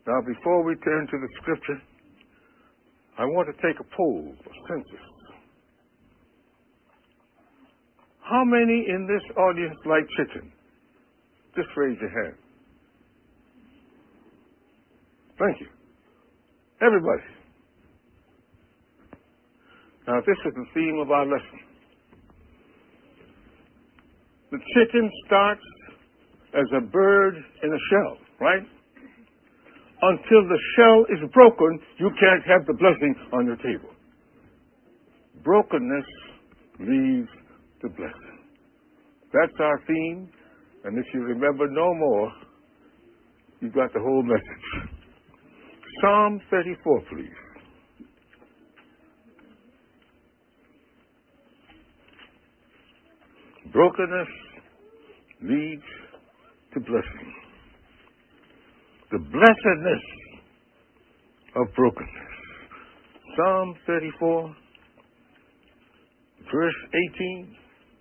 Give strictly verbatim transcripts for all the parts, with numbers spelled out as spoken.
Now, before we turn to the scripture, I want to take a poll, a census. How many in this audience like chicken? Just raise your hand. Thank you. Everybody. Now, this is the theme of our lesson. The chicken starts as a bird in a shell, right? Until the shell is broken, you can't have the blessing on your table. Brokenness leaves the blessing. That's our theme, and if you remember no more, you got the whole message. Psalm thirty-four, please. Brokenness leads to blessing. The blessedness of brokenness. Psalm thirty-four, verse eighteen.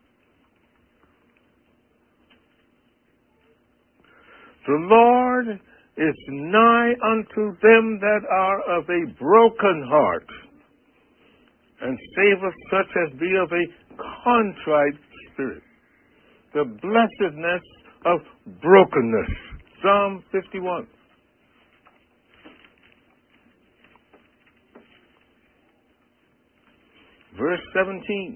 The Lord is nigh unto them that are of a broken heart, and saveth such as be of a contrite spirit. The blessedness of brokenness. Psalm fifty-one. Verse seventeen.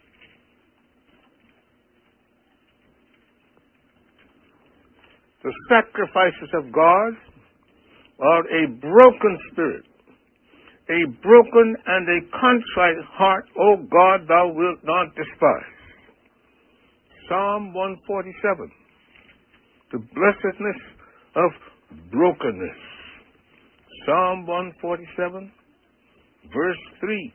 The sacrifices of God are a broken spirit, a broken and a contrite heart, O God, thou wilt not despise. Psalm one forty-seven. The blessedness of brokenness. Psalm one forty-seven, verse three.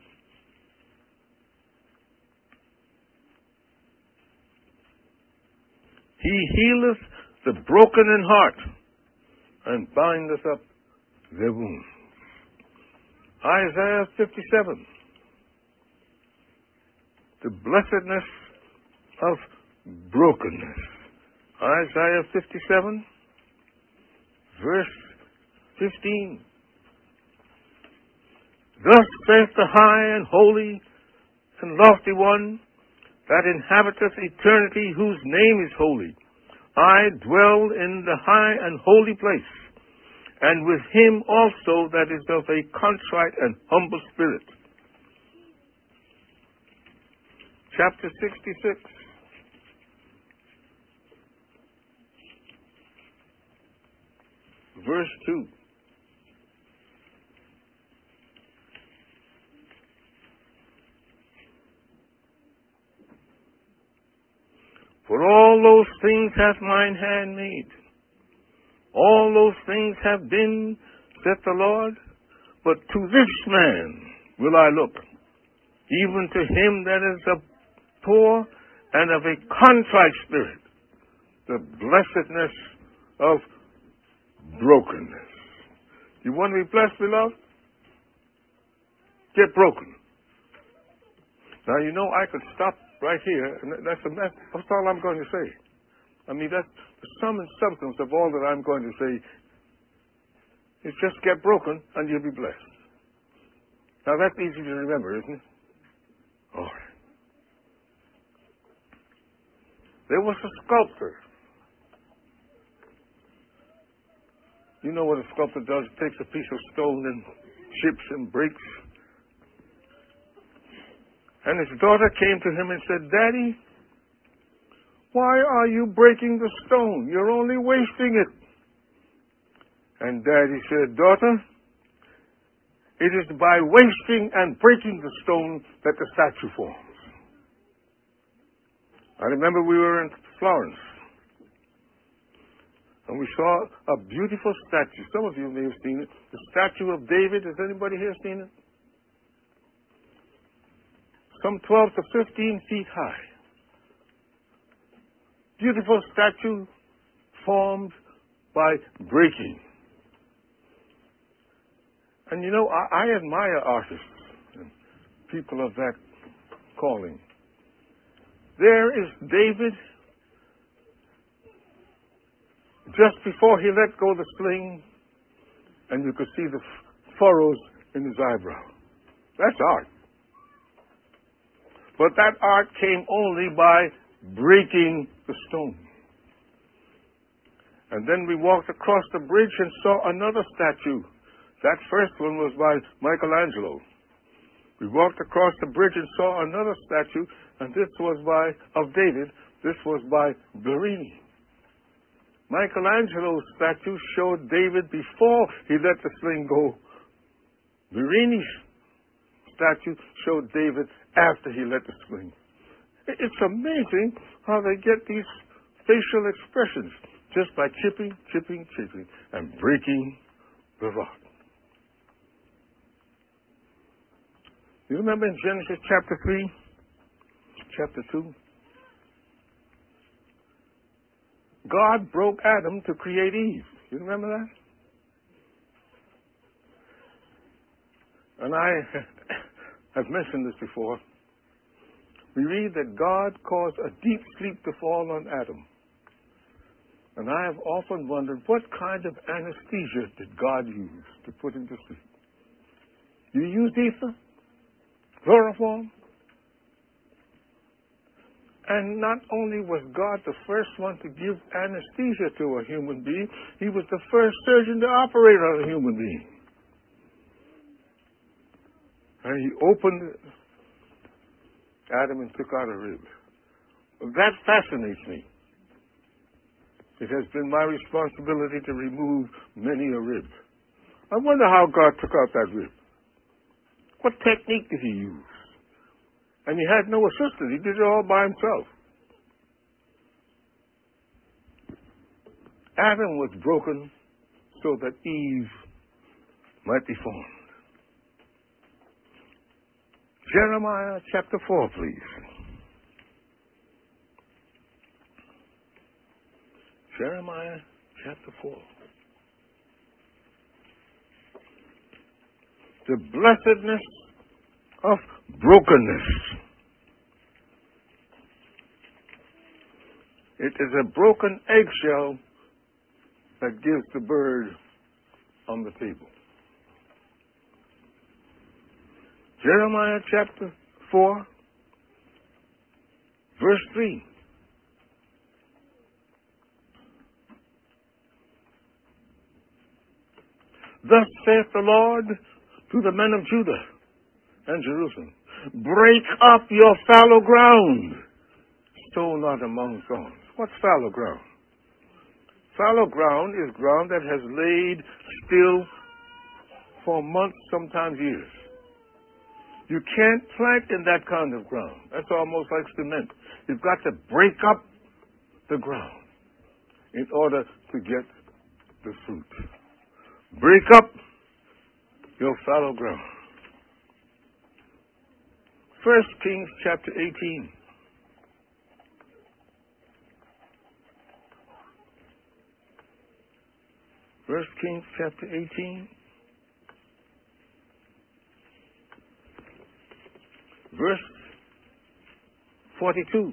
He healeth the broken in heart, and bindeth up their wounds. Isaiah fifty-seven. The blessedness of brokenness. Isaiah fifty-seven, verse fifteen. Thus saith the high and holy and lofty one that inhabiteth eternity, whose name is holy. I dwell in the high and holy place, and with him also that is of a contrite and humble spirit. Chapter sixty-six. Verse two. For all those things hath mine hand made. All those things have been, saith the Lord, but to this man will I look, even to him that is a poor and of a contrite spirit, the blessedness of brokenness. You want to be blessed, beloved? Get broken. Now, you know, I could stop right here, and that's, a, that's all I'm going to say. I mean, that's the sum and substance of all that I'm going to say. Is just get broken, and you'll be blessed. Now, that's easy to remember, isn't it? All right. There was a sculptor. You know what a sculptor does? He takes a piece of stone and chips and breaks. And his daughter came to him and said, Daddy, why are you breaking the stone? You're only wasting it. And Daddy said, Daughter, it is by wasting and breaking the stone that the statue forms. I remember we were in Florence, and we saw a beautiful statue. Some of you may have seen it. The statue of David. Has anybody here seen it? Some twelve to fifteen feet high. Beautiful statue formed by breaking. And you know, I, I admire artists and people of that calling. There is David, just before he let go of the sling, and you could see the furrows in his eyebrow. That's art. But that art came only by breaking the stone. And then we walked across the bridge and saw another statue. That first one was by Michelangelo. We walked across the bridge and saw another statue, and this was by, of David, this was by Bernini. Michelangelo's statue showed David before he let the sling go. Bernini's statue showed David after he let the sling. It's amazing how they get these facial expressions just by chipping, chipping, chipping, and breaking the rock. You remember in Genesis chapter three, chapter two? God broke Adam to create Eve. You remember that? And I have mentioned this before. We read that God caused a deep sleep to fall on Adam. And I have often wondered, what kind of anesthesia did God use to put him to sleep? You use ether? Chloroform? And not only was God the first one to give anesthesia to a human being, he was the first surgeon to operate on a human being. And he opened Adam and took out a rib. That fascinates me. It has been my responsibility to remove many a rib. I wonder how God took out that rib. What technique did he use? And he had no assistant. He did it all by himself. Adam was broken so that Eve might be formed. Jeremiah chapter four, please. Jeremiah chapter four. The blessedness of brokenness. It is a broken eggshell that gives the bird on the table. Jeremiah chapter four, verse three. Thus saith the Lord to the men of Judah and Jerusalem, break up your fallow ground, sow not among thorns. What's fallow ground? Fallow ground is ground that has laid still for months, sometimes years. You can't plant in that kind of ground. That's almost like cement. You've got to break up the ground in order to get the fruit. Break up your fallow ground. First Kings chapter eighteen. First Kings chapter eighteen. Verse forty-two.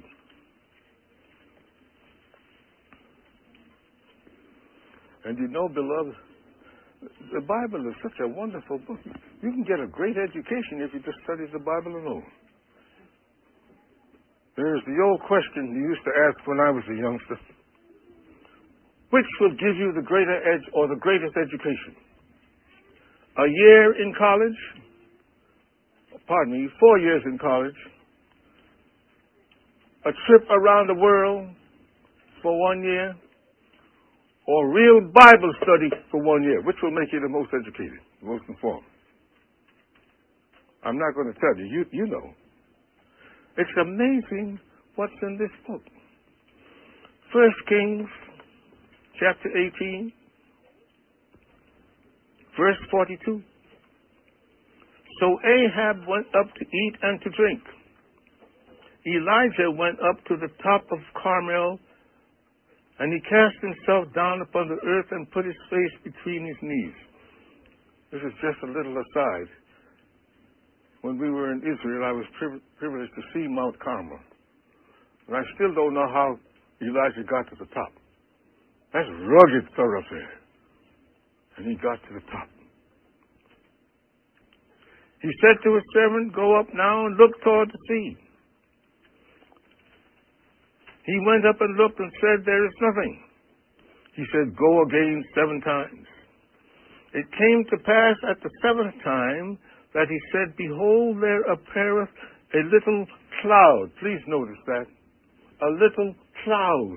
And you know, beloved, the Bible is such a wonderful book. You can get a great education if you just study the Bible alone. There's the old question you used to ask when I was a youngster. Which will give you the greater edge or the greatest education? A year in college? Pardon me, four years in college? A trip around the world for one year? Or real Bible study for one year? Which will make you the most educated, the most informed? I'm not going to tell you. You, you know. It's amazing what's in this book. First Kings chapter eighteen, verse forty-two. So Ahab went up to eat and to drink. Elijah went up to the top of Carmel, and he cast himself down upon the earth and put his face between his knees. This is just a little aside. When we were in Israel, I was priv- privileged to see Mount Carmel. And I still don't know how Elijah got to the top. That's rugged thoroughfare. And he got to the top. He said to his servant, "Go up now and look toward the sea." He went up and looked and said, "There is nothing." He said, "Go again seven times." It came to pass at the seventh time that he said, "Behold, there appeareth a little cloud." Please notice that. A little cloud,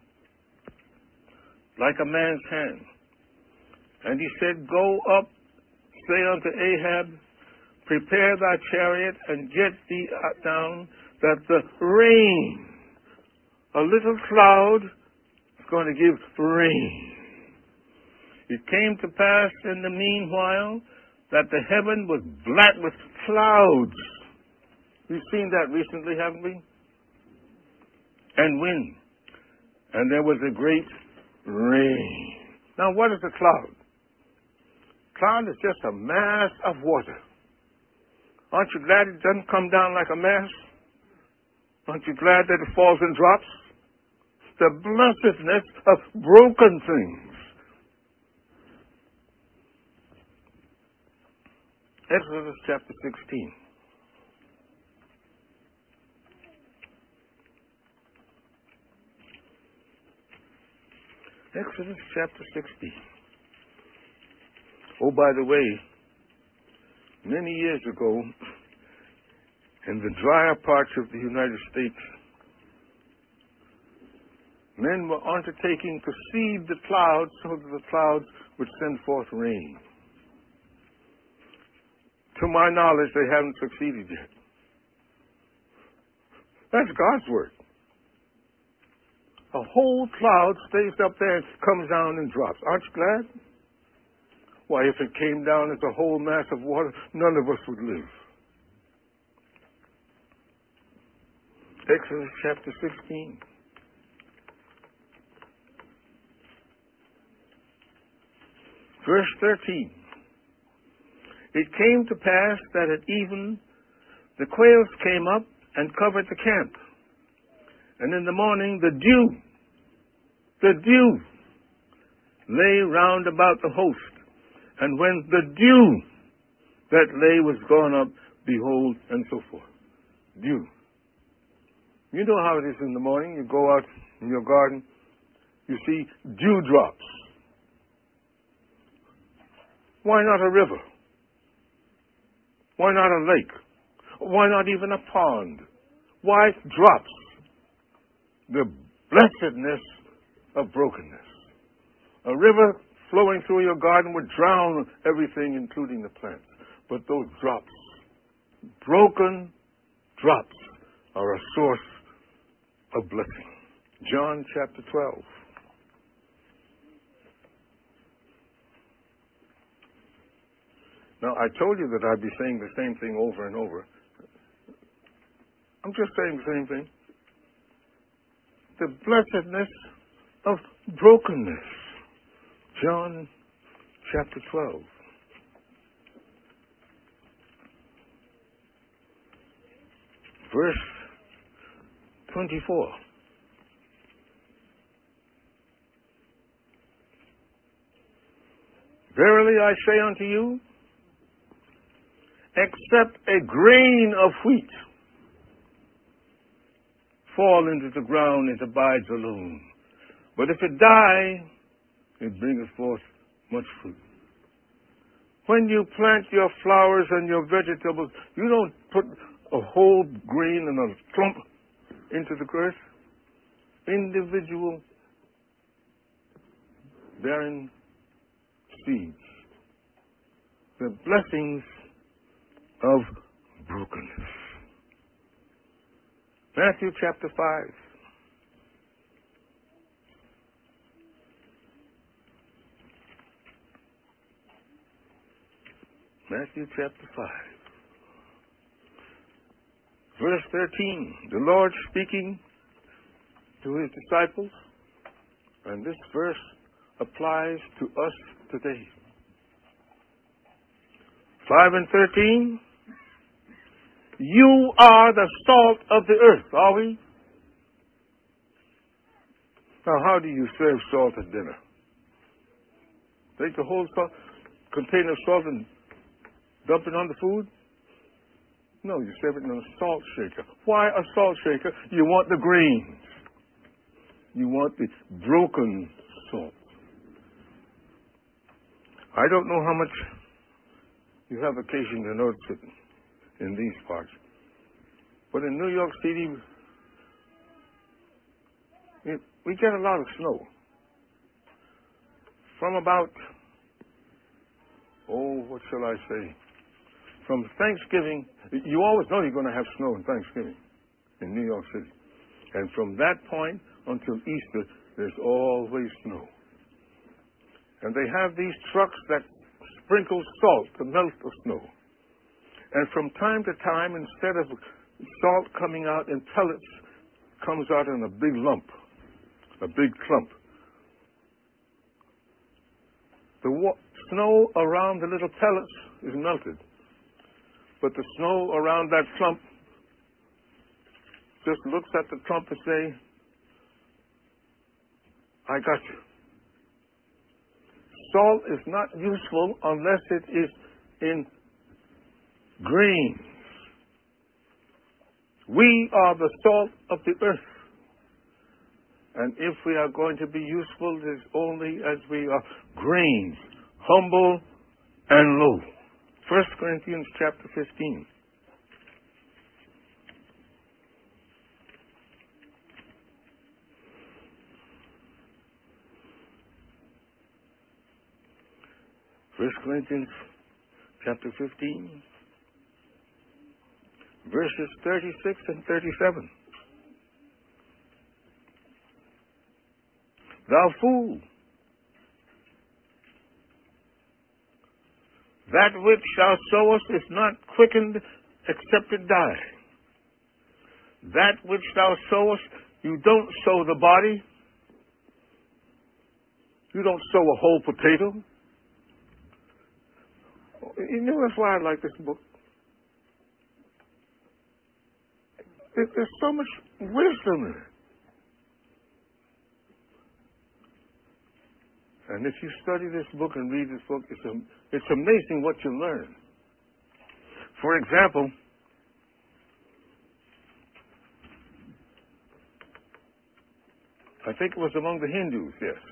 like a man's hand. And he said, "Go up, say unto Ahab, prepare thy chariot, and get thee down, that the rain," a little cloud is going to give rain. It came to pass in the meanwhile that the heaven was black with clouds. We've seen that recently, haven't we? And wind. And there was a great rain. Now, what is a cloud? Cloud is just a mass of water. Aren't you glad it doesn't come down like a mass? Aren't you glad that it falls in drops? The blessedness of broken things. Exodus chapter sixteen. Exodus chapter sixteen. Oh, by the way, many years ago, in the drier parts of the United States, men were undertaking to seed the clouds so that the clouds would send forth rain. To my knowledge, they haven't succeeded yet. That's God's work. A whole cloud stays up there and comes down and drops. Aren't you glad? Why, if it came down as a whole mass of water, none of us would live. Exodus chapter sixteen. Verse thirteen. It came to pass that at even the quails came up and covered the camp. And in the morning the dew, the dew lay round about the host. And when the dew that lay was gone up, behold, and so forth. Dew. You know how it is in the morning. You go out in your garden, you see dewdrops. Why not a river? Why not a lake? Why not even a pond? Why drops? The blessedness of brokenness. A river flowing through your garden would drown everything, including the plants. But those drops, broken drops, are a source of blessing. John chapter twelve. Now, I told you that I'd be saying the same thing over and over. I'm just saying the same thing. The blessedness of brokenness. John chapter twelve. Verse twenty-four. Verily I say unto you, except a grain of wheat fall into the ground, it abides alone. But if it die, it bringeth forth much fruit. When you plant your flowers and your vegetables, you don't put a whole grain and a clump into the earth. Individual bearing seeds. The blessings of brokenness. Matthew chapter five. Matthew chapter five. Verse thirteen. The Lord speaking to his disciples, and this verse applies to us today. five and thirteen. You are the salt of the earth, are we? Now, how do you serve salt at dinner? Take the whole salt, container of salt and dump it on the food? No, you serve it in a salt shaker. Why a salt shaker? You want the grains. You want the broken salt. I don't know how much you have occasion to notice it in these parts, but in New York City, it, we get a lot of snow. From about, oh, what shall I say? From Thanksgiving, you always know you're going to have snow in Thanksgiving in New York City. And from that point until Easter, there's always snow. And they have these trucks that sprinkle salt to melt the snow. And from time to time, instead of salt coming out in pellets, comes out in a big lump, a big clump. The wa- snow around the little pellets is melted. But the snow around that clump just looks at the clump and say, I got you. Salt is not useful unless it is in grains. We are the salt of the earth. And if we are going to be useful, it is only as we are grains, humble and low. First Corinthians chapter fifteen. First Corinthians chapter fifteen, verses thirty-six and thirty-seven. Thou fool, that which thou sowest is not quickened except it die. That which thou sowest, you don't sow the body. You don't sow a whole potato. You know, that's why I like this book. There's so much wisdom in it. And if you study this book and read this book, it's, a, it's amazing what you learn. For example, I think it was among the Hindus, yes.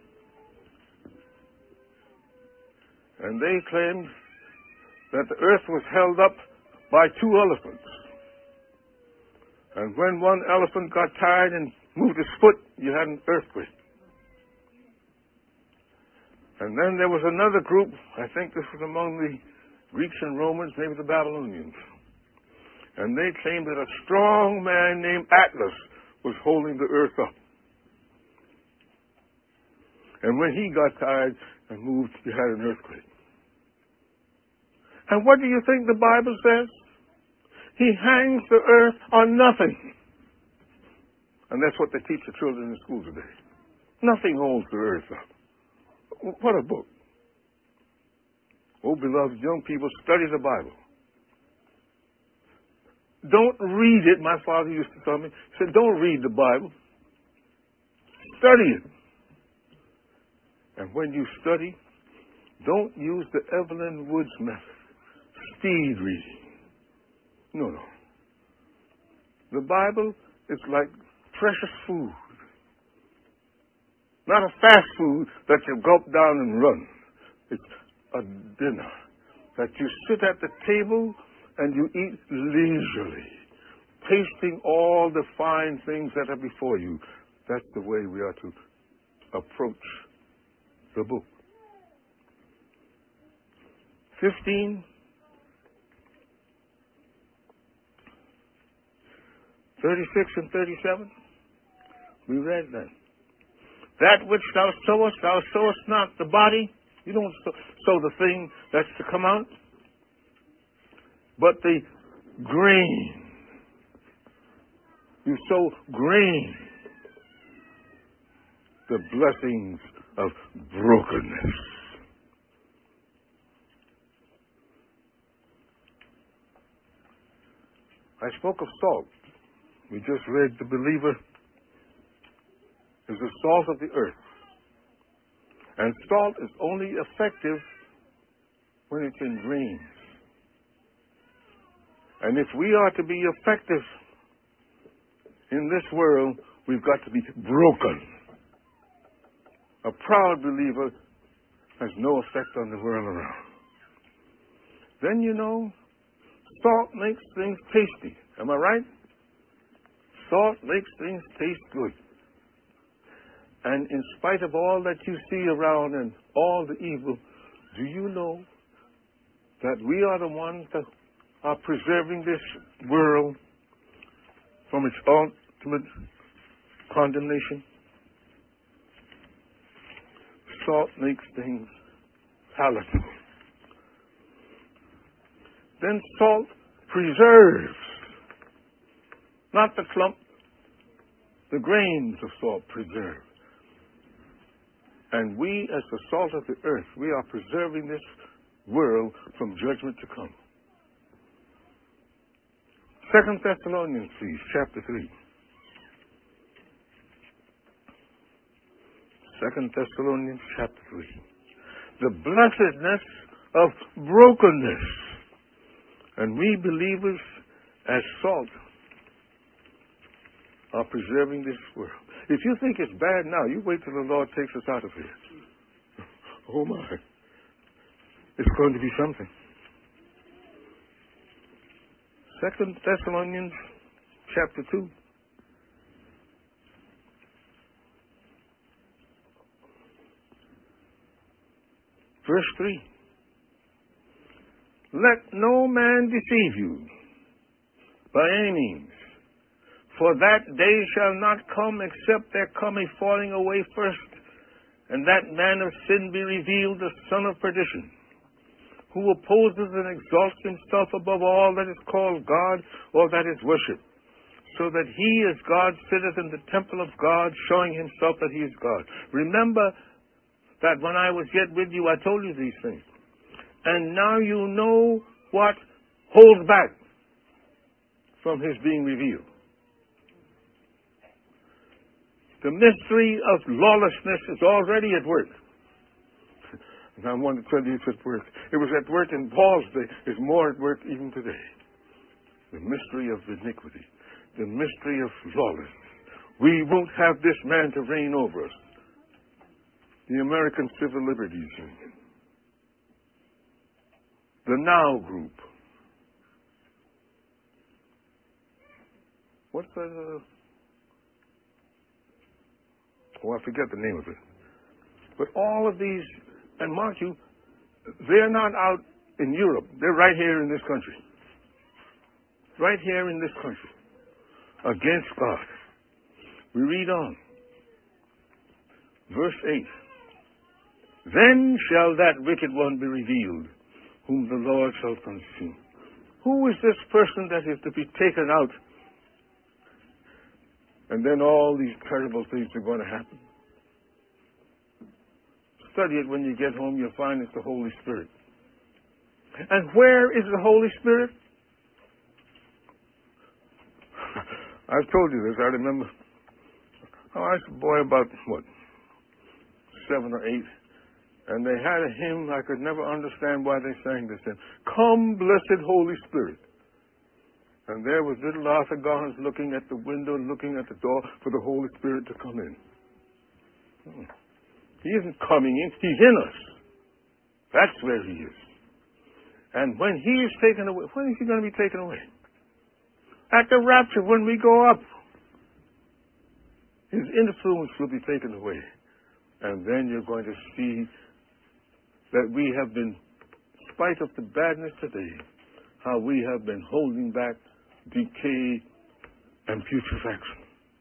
And they claimed that the earth was held up by two elephants. And when one elephant got tired and moved his foot, you had an earthquake. And then there was another group, I think this was among the Greeks and Romans, maybe the Babylonians. And they claimed that a strong man named Atlas was holding the earth up. And when he got tired and moved, you had an earthquake. And what do you think the Bible says? He hangs the earth on nothing. And that's what they teach the children in school today. Nothing holds the earth up. What a book. Oh, beloved young people, study the Bible. Don't read it. My father used to tell me, he said, don't read the Bible. Study it. And when you study, don't use the Evelyn Woods method. Speed reading. No, no. The Bible is like precious food. Not a fast food that you gulp down and run. It's a dinner that you sit at the table and you eat leisurely, tasting all the fine things that are before you. That's the way we are to approach the book. Fifteen. thirty-six and thirty-seven. We read that. That which thou sowest, thou sowest not the body. You don't sow, sow the thing that's to come out, but the grain. You sow grain. The blessings of brokenness. I spoke of salt. We just read the believer is the salt of the earth. And salt is only effective when it's in grains. And if we are to be effective in this world, we've got to be broken. A proud believer has no effect on the world around. Then, you know, salt makes things tasty. Am I right? Salt makes things taste good. And in spite of all that you see around and all the evil, do you know that we are the ones that are preserving this world from its ultimate condemnation? Salt makes things palatable. Then salt preserves, not the clump, the grains of salt preserve. And we, as the salt of the earth, we are preserving this world from judgment to come. Second Thessalonians, please, chapter three. Second Thessalonians, chapter three. The blessedness of brokenness. And we believers, as salt, are preserving this world. If you think it's bad now, you wait till the Lord takes us out of here. Oh my. It's going to be something. Second Thessalonians chapter two. Verse three. Let no man deceive you by any means. For that day shall not come except there come a falling away first, and that man of sin be revealed, the son of perdition, who opposes and exalts himself above all that is called God or that is worshipped, so that he as God sitteth in the temple of God, showing himself that he is God. Remember that when I was yet with you, I told you these things. And now you know what holds back from his being revealed. The mystery of lawlessness is already at work. And I want to tell you it's at work. It was at work in Paul's day. It's more at work even today. The mystery of iniquity. The mystery of lawlessness. We won't have this man to reign over us. The American Civil Liberties Union. The Now Group. What's that? Uh, oh, I forget the name of it. But all of these, and mark you, they're not out in Europe. They're right here in this country. Right here in this country. Against God. We read on. Verse eight. Then shall that wicked one be revealed, whom the Lord shall consume. Who is this person that is to be taken out? And then all these terrible things are going to happen. Study it when you get home. You'll find it's the Holy Spirit. And where is the Holy Spirit? I've told you this. I remember. Oh, I was a boy about, what, seven or eight. And they had a hymn. I could never understand why they sang this hymn. Come, blessed Holy Spirit. And there was little Arthur Garnes looking at the window, looking at the door for the Holy Spirit to come in. Hmm. He isn't coming in. He's in us. That's where he is. And when he is taken away, when is he going to be taken away? At the rapture, when we go up. His influence will be taken away. And then you're going to see that we have been, in spite of the badness today, how we have been holding back decay and putrefaction.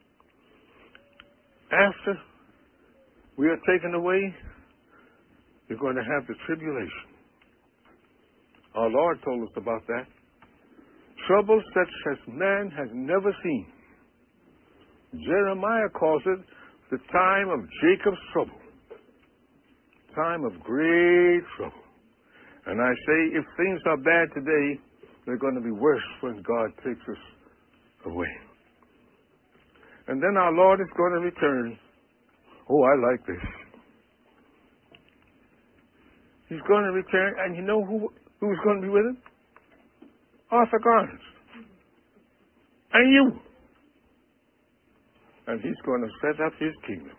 After we are taken away, you're going to have the tribulation. Our Lord told us about that. Trouble such as man has never seen. Jeremiah calls it the time of Jacob's trouble. Time of great trouble. And I say, if things are bad today, they're going to be worse when God takes us away. And then our Lord is going to return. Oh, I like this. He's going to return, and you know who who's going to be with him? Arthur Garner. And you. And he's going to set up his kingdom.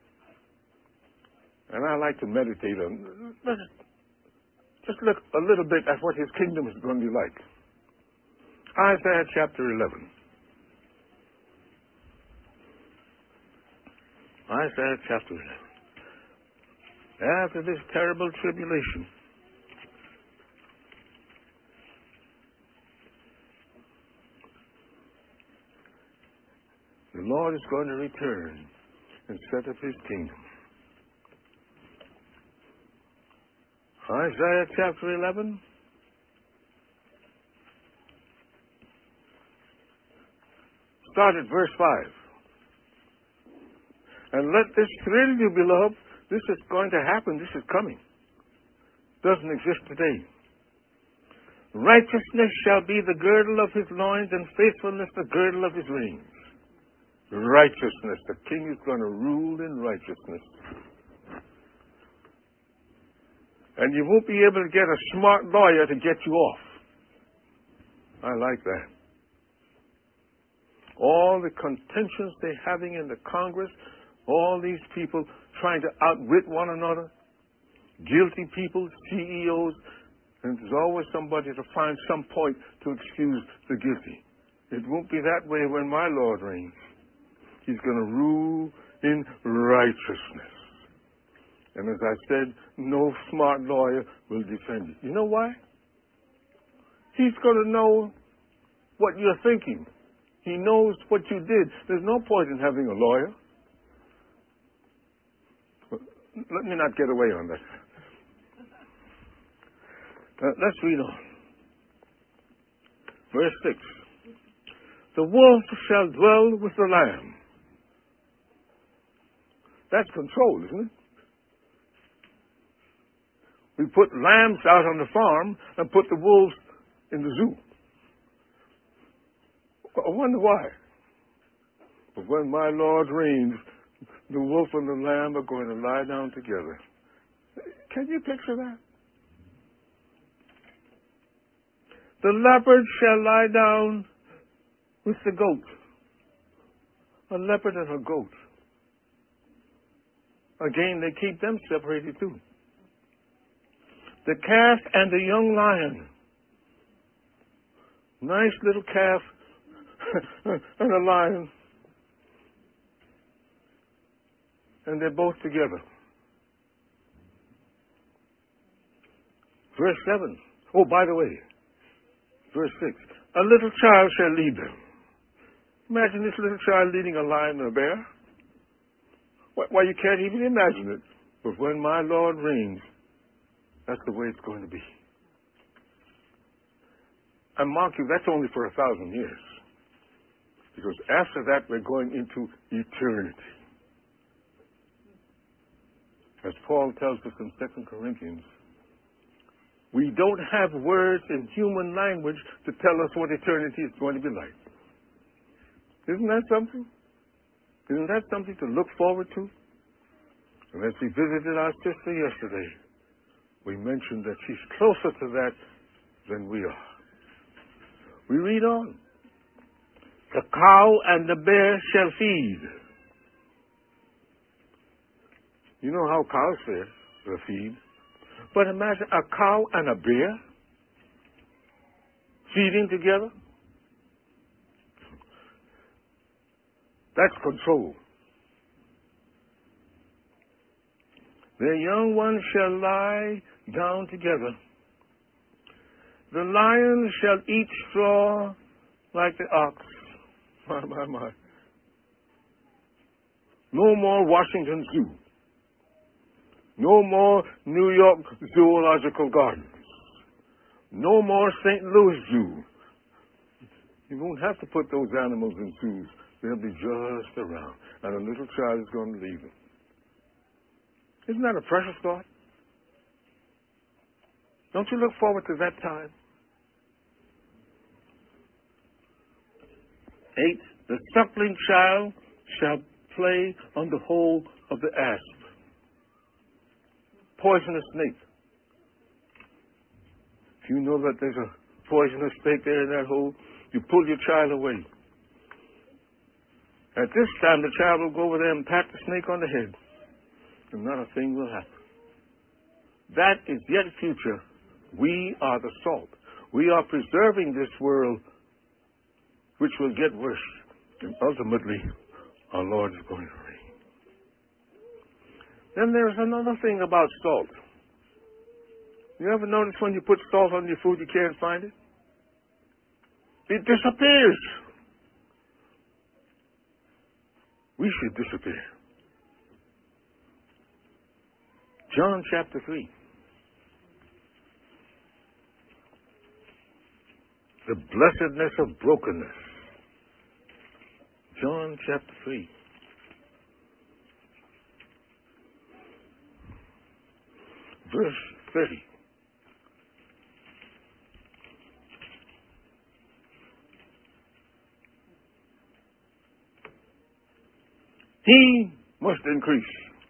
And I like to meditate on, let's just look a little bit at what his kingdom is going to be like. Isaiah chapter eleven. Isaiah chapter eleven. After this terrible tribulation, the Lord is going to return and set up his kingdom. Isaiah chapter eleven. Start at verse five. And let this thrill you, beloved. This is going to happen. This is coming. Doesn't exist today. Righteousness shall be the girdle of his loins, and faithfulness the girdle of his reins. Righteousness. The king is going to rule in righteousness. And you won't be able to get a smart lawyer to get you off. I like that. All the contentions they're having in the Congress, all these people trying to outwit one another, guilty people, C E Os, and there's always somebody to find some point to excuse the guilty. It won't be that way when my Lord reigns. He's going to rule in righteousness. And as I said, no smart lawyer will defend you. You know why? He's going to know what you're thinking. He knows what you did. There's no point in having a lawyer. Let me not get away on that. Uh, let's read on. Verse six. The wolf shall dwell with the lamb. That's control, isn't it? We put lambs out on the farm and put the wolves in the zoo. I wonder why. But when my Lord reigns, the wolf and the lamb are going to lie down together. Can you picture that? The leopard shall lie down with the goat. A leopard and a goat. Again, they keep them separated too. The calf and the young lion. Nice little calf and a lion. And they're both together. Verse seven. Oh, by the way, verse six. A little child shall lead them. Imagine this little child leading a lion and a bear. Why, you can't even imagine it. But when my Lord reigns, that's the way it's going to be. And mark you, that's only for a thousand years. Because after that, we're going into eternity. As Paul tells us in Second Corinthians, we don't have words in human language to tell us what eternity is going to be like. Isn't that something? Isn't that something to look forward to? And as we visited our sister yesterday, we mentioned that she's closer to that than we are. We read on. The cow and the bear shall feed. You know how cows feed, they feed. But imagine a cow and a bear feeding together. That's control. Their young ones shall lie down together. The lion shall eat straw like the ox. My, my, my. No more Washington Zoo. No more New York Zoological Gardens. No more Saint Louis Zoo. You won't have to put those animals in zoos. They'll be just around. And a little child is going to lead them. Isn't that a precious thought? Don't you look forward to that time? Eight, the suckling child shall play on the hole of the asp. Poisonous snake. You know that there's a poisonous snake there in that hole. You pull your child away. At this time, the child will go over there and pat the snake on the head, and not a thing will happen. That is yet future. We are the salt. We are preserving this world, which will get worse. And ultimately, our Lord is going to reign. Then there's another thing about salt. You ever notice when you put salt on your food, you can't find it? It disappears. We should disappear. John chapter three. The blessedness of brokenness. John chapter three. Verse thirty. He must increase.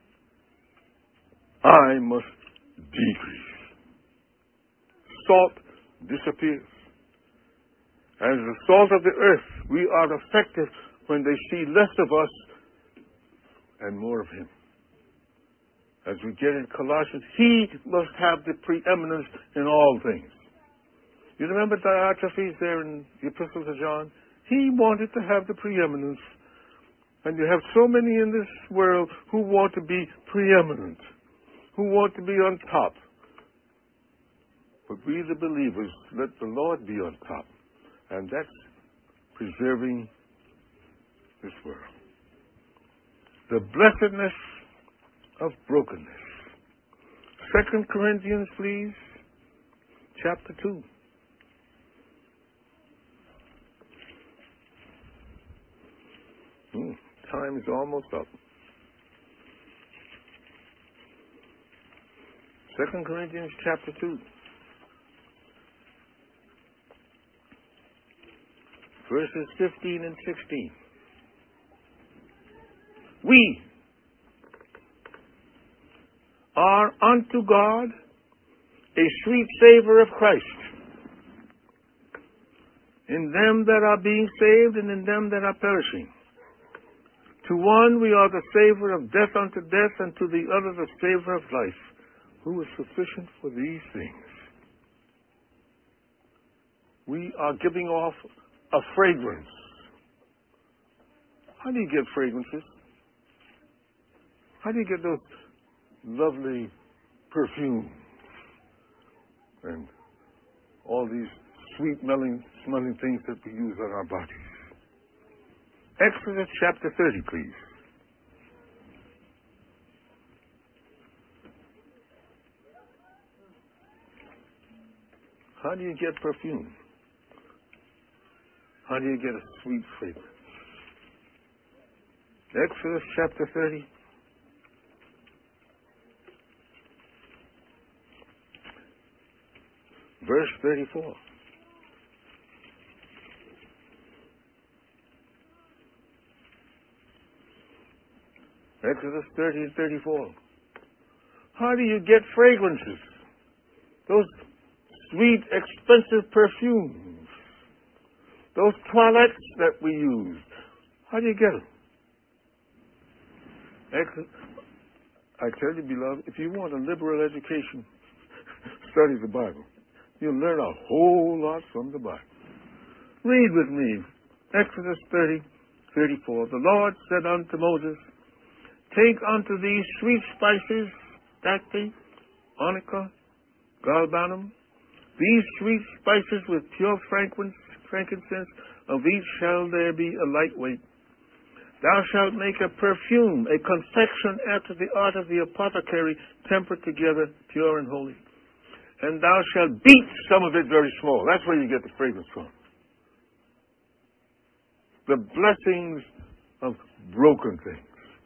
I must decrease. Salt disappears. As the salt of the earth, we are effective when they see less of us and more of Him. As we get in Colossians, He must have the preeminence in all things. You remember Diotrephes there in the Epistle to John? He wanted to have the preeminence. And you have so many in this world who want to be preeminent, who want to be on top. But we, the believers, let the Lord be on top. And that's preserving this world. The blessedness of brokenness. Second Corinthians, please, chapter two. Hmm. Time is almost up. Second Corinthians chapter two. Verses fifteen and sixteen. We are unto God a sweet savor of Christ in them that are being saved and in them that are perishing. To one we are the savor of death unto death, and to the other the savor of life, who is sufficient for these things. We are giving off a fragrance. How do you get fragrances? How do you get those lovely perfumes and all these sweet smelling, smelling things that we use on our bodies? Exodus chapter thirty, please. How do you get perfume? How do you get a sweet fragrance? Exodus chapter thirty. Verse thirty-four. Exodus thirty and thirty-four. How do you get fragrances? Those sweet, expensive perfumes. Those toilettes that we use. How do you get them? Exodus. I tell you, beloved, if you want a liberal education, study the Bible. You'll learn a whole lot from the Bible. Read with me. Exodus thirty, thirty-four. The Lord said unto Moses, take unto these sweet spices, stacte, onycha, galbanum, these sweet spices with pure frankincense, of each shall there be a light weight. Thou shalt make a perfume, a confection after the art of the apothecary, tempered together, pure and holy. And thou shalt beat some of it very small. That's where you get the fragrance from. The blessings of broken things.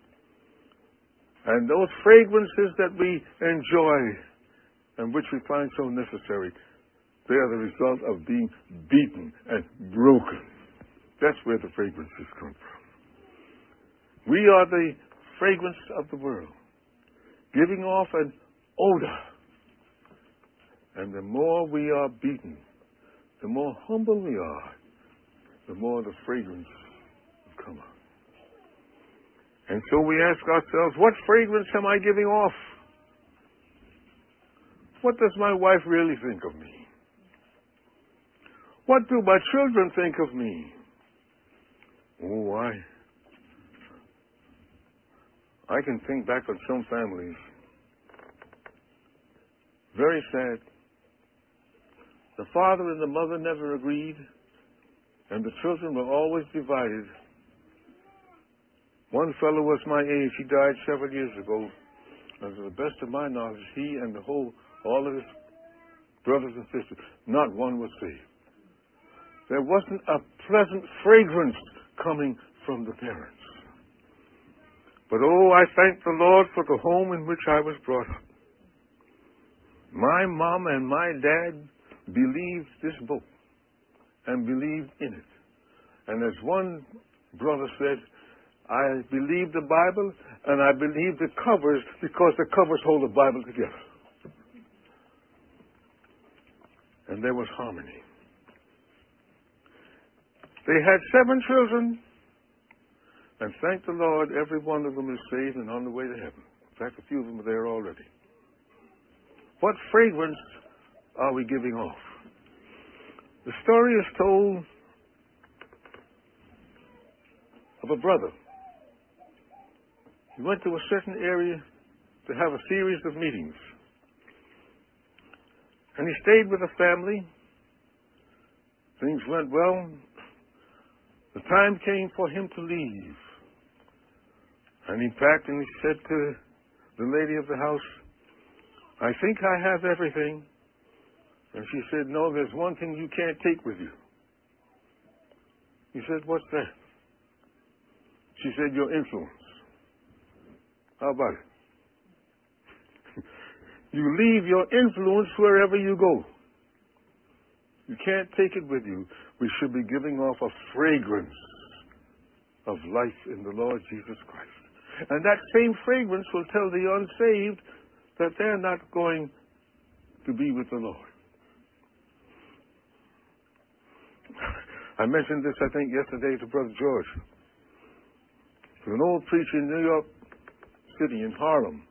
And those fragrances that we enjoy and which we find so necessary, they are the result of being beaten and broken. That's where the fragrances come from. We are the fragrance of the world, giving off an odor And the more we are beaten, the more humble we are, the more the fragrance will come out. And so we ask ourselves, what fragrance am I giving off? What does my wife really think of me? What do my children think of me? Oh, I, I can think back on some families. Very sad. The father and the mother never agreed, and the children were always divided. One fellow was my age. He died several years ago. And to the best of my knowledge, he and the whole, all of his brothers and sisters, not one was saved. There wasn't a pleasant fragrance coming from the parents. But oh, I thank the Lord for the home in which I was brought up. My mom and my dad believed this book and believed in it. And as one brother said, I believe the Bible and I believe the covers because the covers hold the Bible together. And there was harmony. They had seven children, and thank the Lord, every one of them is saved and on the way to heaven. In fact, a few of them are there already. What fragrance are we giving off? The story is told of a brother. He went to a certain area to have a series of meetings. And he stayed with a family. Things went well. The time came for him to leave. And he packed and he said to the lady of the house, I think I have everything. And she said, no, there's one thing you can't take with you. He said, what's that? She said, your influence. How about it? You leave your influence wherever you go. You can't take it with you. We should be giving off a fragrance of life in the Lord Jesus Christ. And that same fragrance will tell the unsaved that they're not going to be with the Lord. I mentioned this, I think, yesterday to Brother George. To an old preacher in New York City, in Harlem.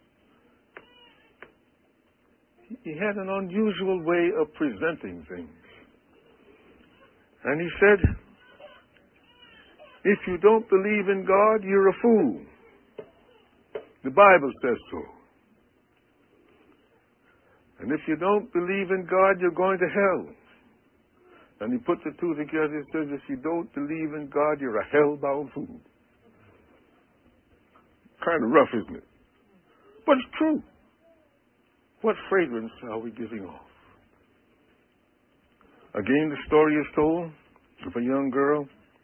He had an unusual way of presenting things. And he said, if you don't believe in God, you're a fool. The Bible says so. And if you don't believe in God, you're going to hell. And he put the two together and says, if you don't believe in God, you're a hell-bound fool. Kind of rough, isn't it? But it's true. What fragrance are we giving off? Again, the story is told of a young girl.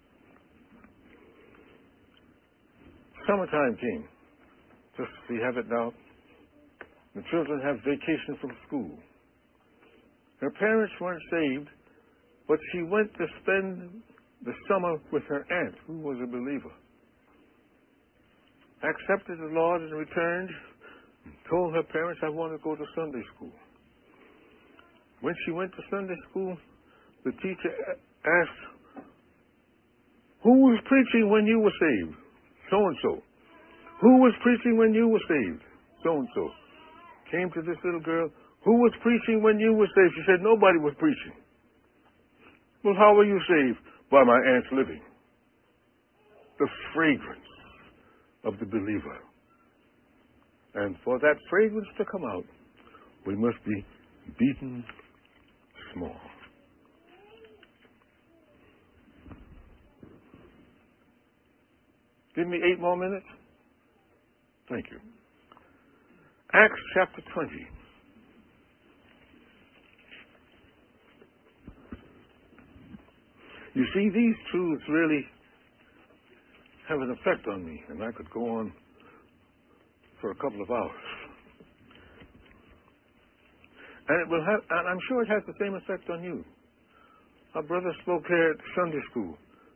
Summertime came. Just we have it now. The children have vacation from school. Her parents weren't saved, but she went to spend the summer with her aunt, who was a believer. Accepted the Lord and returned, and told her parents, I want to go to Sunday school. When she went to Sunday school, the teacher asked, who was preaching when you were saved? So-and-so. Who was preaching when you were saved? So-and-so. Came to this little girl, who was preaching when you were saved? She said, nobody was preaching. Well, how were you saved? By my aunt's living. The fragrance of the believer. And for that fragrance to come out, we must be beaten small. Give me eight more minutes. Thank you. Acts chapter twenty. You see, these truths really have an effect on me, and I could go on for a couple of hours. And it will have, and I'm sure it has the same effect on you. Our brother spoke here at Sunday school.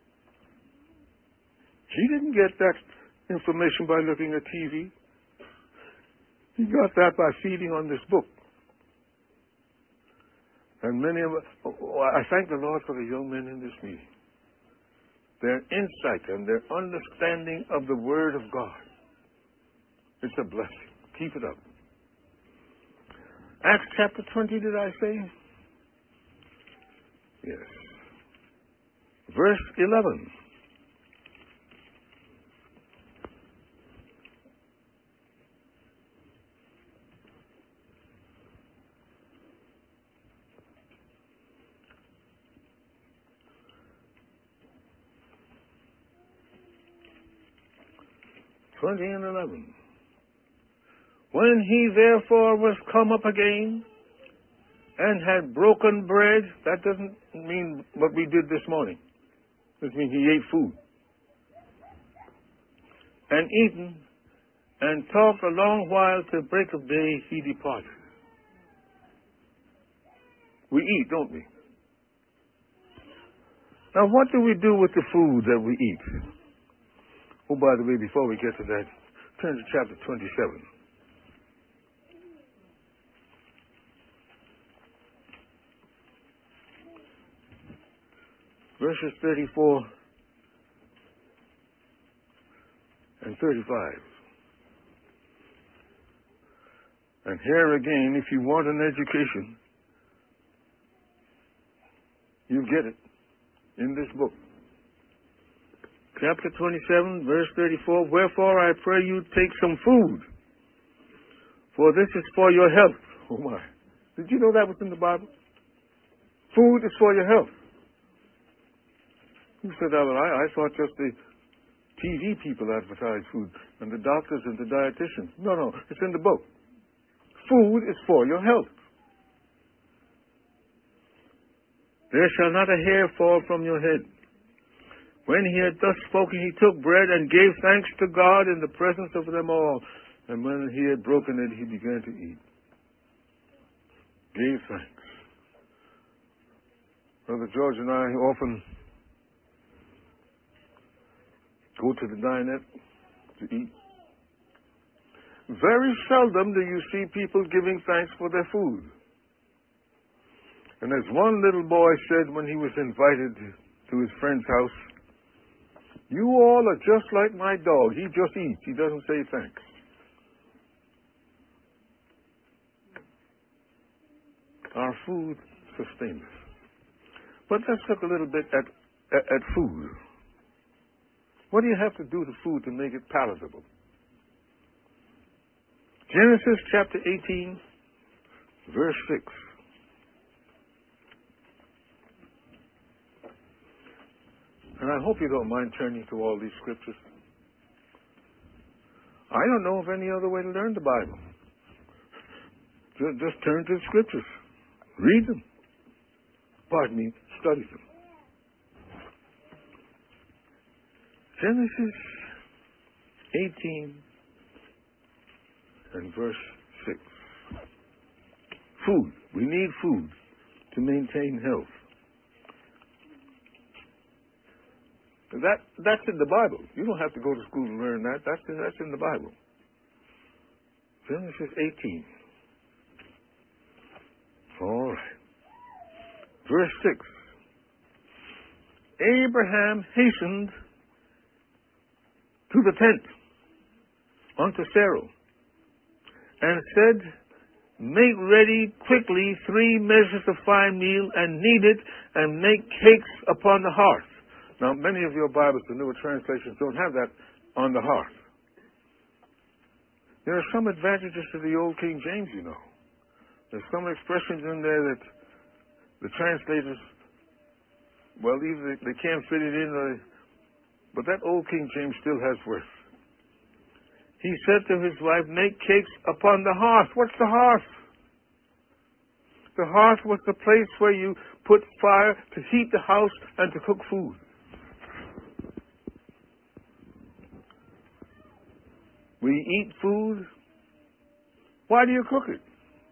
He didn't get that information by looking at T V. He got that by feeding on this book. And many of us, I thank the Lord for the young men in this meeting. Their insight and their understanding of the Word of God. It's a blessing. Keep it up. Acts chapter twenty, did I say? Yes. Verse eleven. twenty and eleven. When he therefore was come up again and had broken bread, that doesn't mean what we did this morning. This means he ate food. And eaten, and talked a long while till break of day, he departed. We eat, don't we? Now what do we do with the food that we eat? Oh, by the way, before we get to that, turn to chapter twenty-seven. Verses thirty-four and thirty-five. And here again, if you want an education, you get it in this book. Chapter twenty-seven, verse thirty-four. Wherefore I pray you take some food, for this is for your health. Oh my. Did you know that was in the Bible? Food is for your health. You said, that, well, I, I thought just the T V people advertise food, and the doctors and the dietitians. No, no, it's in the book. Food is for your health. There shall not a hair fall from your head. When he had thus spoken, he took bread and gave thanks to God in the presence of them all. And when he had broken it, he began to eat. Gave thanks. Brother George and I often go to the dinette to eat. Very seldom do you see people giving thanks for their food. And as one little boy said when he was invited to his friend's house, you all are just like my dog. He just eats. He doesn't say thanks. Our food sustains us. But let's look a little bit at, at, at food. What do you have to do to food to make it palatable? Genesis chapter eighteen, verse six. And I hope you don't mind turning to all these scriptures. I don't know of any other way to learn the Bible. Just, just turn to the scriptures. Read them. Pardon me, study them. Genesis eighteen and verse six. Food. We need food to maintain health. That, that's in the Bible. You don't have to go to school to learn that. That's, that's in the Bible. Genesis eighteen. All right. Verse six. Abraham hastened to the tent unto Sarah and said, make ready quickly three measures of fine meal and knead it and make cakes upon the hearth. Now, many of your Bibles, the newer translations, don't have that on the hearth. There are some advantages to the old King James, you know. There's some expressions in there that the translators, well, either they, they can't fit it in, or, but that old King James still has worth. He said to his wife, make cakes upon the hearth. What's the hearth? The hearth was the place where you put fire to heat the house and to cook food. We eat food. Why do you cook it?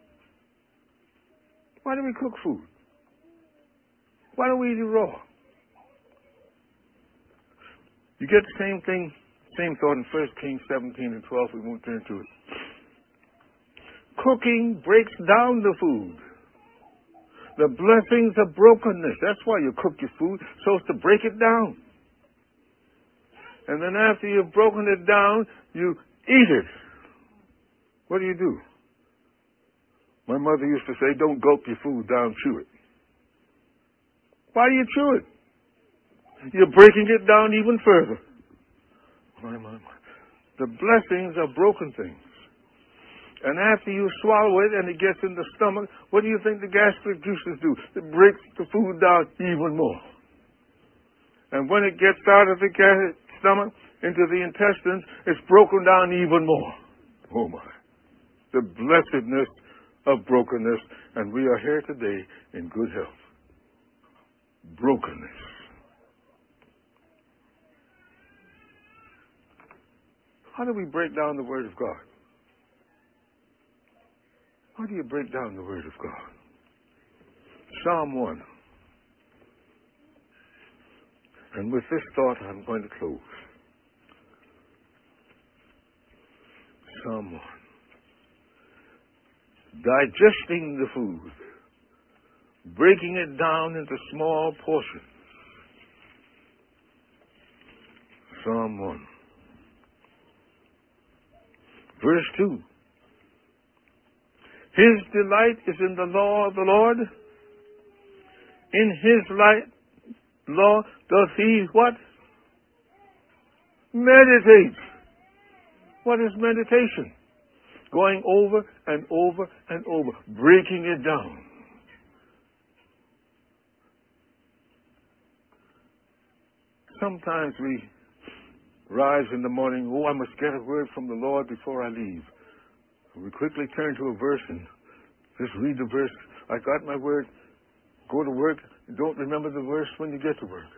Why do we cook food? Why don't we eat it raw? You get the same thing, same thought in First Kings seventeen and twelve. We won't turn to it. Cooking breaks down the food. The blessings of brokenness. That's why you cook your food, so as to break it down. And then after you've broken it down, you eat it. What do you do? My mother used to say, don't gulp your food down, chew it. Why do you chew it? You're breaking it down even further. My, my, my. The blessings are broken things. And after you swallow it and it gets in the stomach, what do you think the gastric juices do? It breaks the food down even more. And when it gets out of the stomach into the intestines, it's broken down even more. Oh my. The blessedness of brokenness. And we are here today in good health. Brokenness. How do we break down the Word of God? How do you break down the Word of God? Psalm one. And with this thought, I'm going to close. Psalm one. Digesting the food. Breaking it down into small portions. Psalm one. Verse two. His delight is in the law of the Lord. In his light, law doth he what? Meditate. What is meditation? Going over and over and over, breaking it down. Sometimes we rise in the morning, oh, I must get a word from the Lord before I leave. We quickly turn to a verse and just read the verse. I got my word. Go to work. Don't remember the verse when you get to work.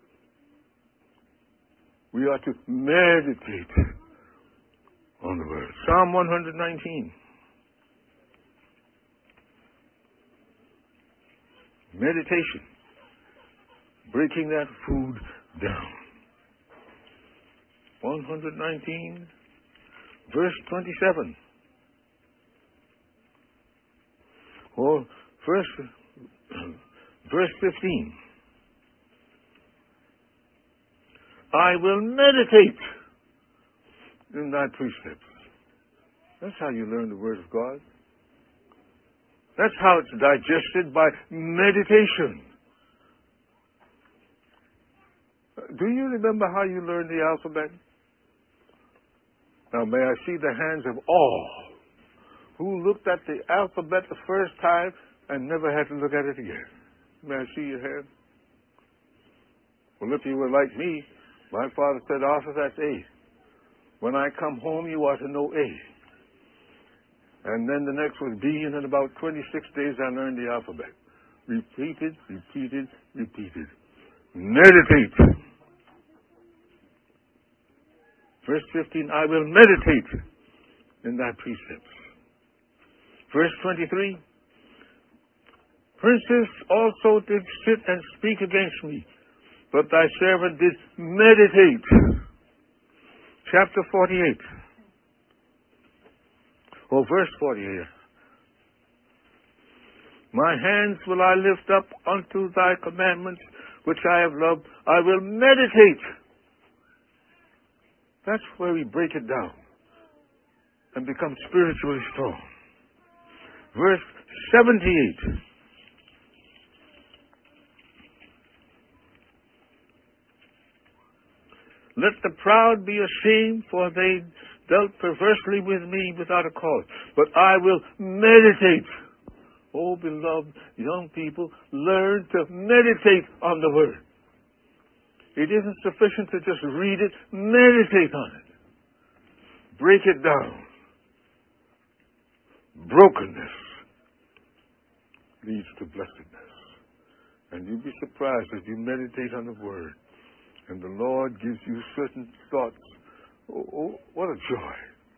We are to meditate on the word. Psalm one nineteen. Meditation. Breaking that food down. one nineteen, verse twenty-seven. Or verse, verse fifteen. I will meditate in thy precepts. That's how you learn the Word of God. That's how it's digested, by meditation. Do you remember how you learned the alphabet? Now may I see the hands of all who looked at the alphabet the first time and never had to look at it again. May I see your hand? Well, if you were like me, my father said, Arthur, that's A. When I come home, you ought to know A. And then the next was B, and in about twenty-six days I learned the alphabet. Repeated, repeated, repeated. Meditate. Verse fifteen, I will meditate in thy precepts. Verse twenty-three, princes also did sit and speak against me, but thy servant did meditate. Chapter forty-eight. Oh, verse forty-eight. My hands will I lift up unto thy commandments, which I have loved. I will meditate. That's where we break it down and become spiritually strong. Verse seventy-eight. Let the proud be ashamed, for they dealt perversely with me without a cause. But I will meditate. Oh, beloved young people, learn to meditate on the Word. It isn't sufficient to just read it. Meditate on it. Break it down. Brokenness leads to blessedness. And you'll be surprised as you meditate on the Word and the Lord gives you certain thoughts. Oh, oh, what a joy.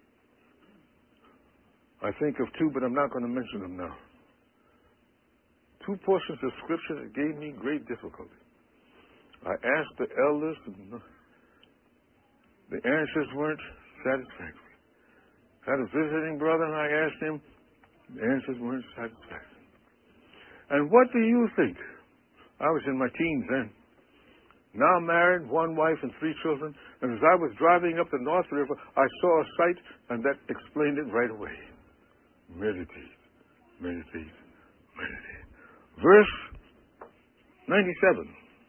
I think of two, but I'm not going to mention them now. Two portions of Scripture that gave me great difficulty. I asked the elders, and the answers weren't satisfactory. I had a visiting brother, and I asked him, the answers weren't satisfactory. And what do you think? I was in my teens then. Now married, one wife and three children. And as I was driving up the North River, I saw a sight, and that explained it right away. Meditate, meditate, meditate. Verse ninety-seven.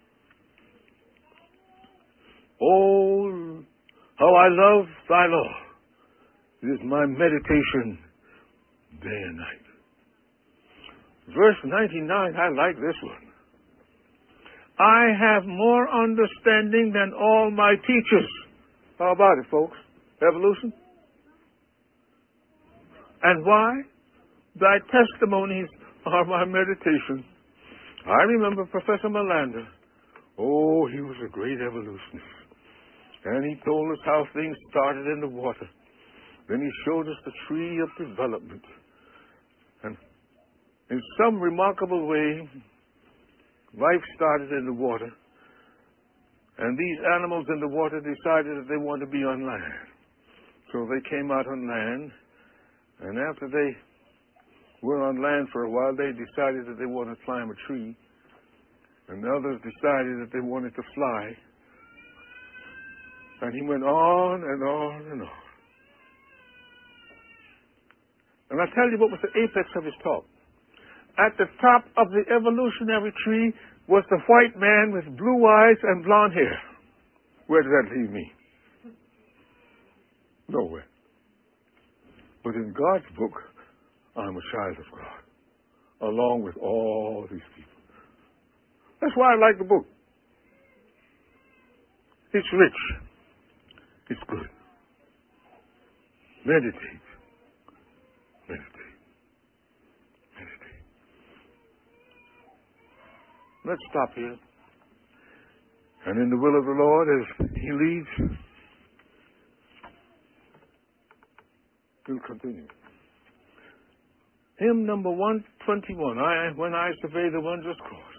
Oh, how I love thy law. It is my meditation day and night. Verse ninety-nine, I like this one. I have more understanding than all my teachers. How about it, folks? Evolution? And why? Thy testimonies are my meditation. I remember Professor Melander. Oh, he was a great evolutionist. And he told us how things started in the water. Then he showed us the tree of development. And in some remarkable way, life started in the water. And these animals in the water decided that they wanted to be on land. So they came out on land. And after they were on land for a while, they decided that they wanted to climb a tree. And others decided that they wanted to fly. And he went on and on and on. And I'll tell you what was the apex of his talk. At the top of the evolutionary tree was the white man with blue eyes and blonde hair. Where does that leave me? Nowhere. But in God's book, I'm a child of God, along with all these people. That's why I like the book. It's rich. It's good. Meditate. Meditate. Meditate. Let's stop here. And in the will of the Lord, as He leads, we'll continue. Hymn number one twenty-one, I, When I Survey the Wondrous Cross.